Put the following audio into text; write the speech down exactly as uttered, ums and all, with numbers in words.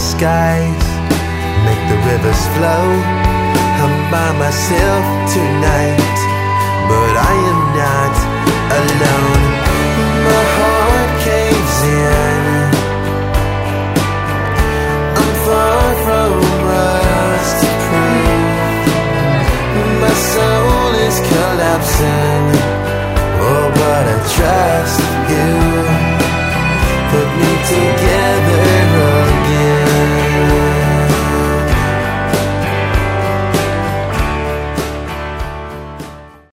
skies, make the rivers flow. I'm by myself tonight, but I am